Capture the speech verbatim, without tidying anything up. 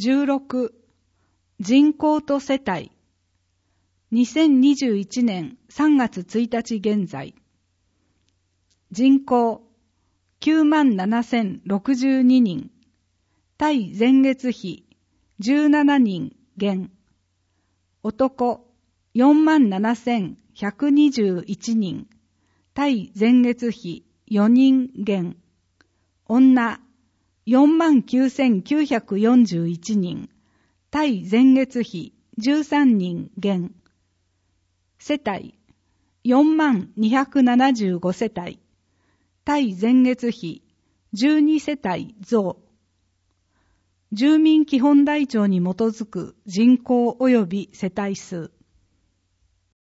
じゅうろく、人口と世帯。にせんにじゅういちねんさんがつついたち現在。人口きゅうまんななせんろくじゅうににん。対前月比じゅうななにん減。男よんまんななせんひゃくにじゅういちにん。対前月比よにん減。女よんまんきゅうせんきゅうひゃくよんじゅういちにん。対前月比じゅうさんにん減。世帯よんまんにひゃくななじゅうご世帯。対前月比じゅうに世帯増。住民基本台帳に基づく人口及び世帯数。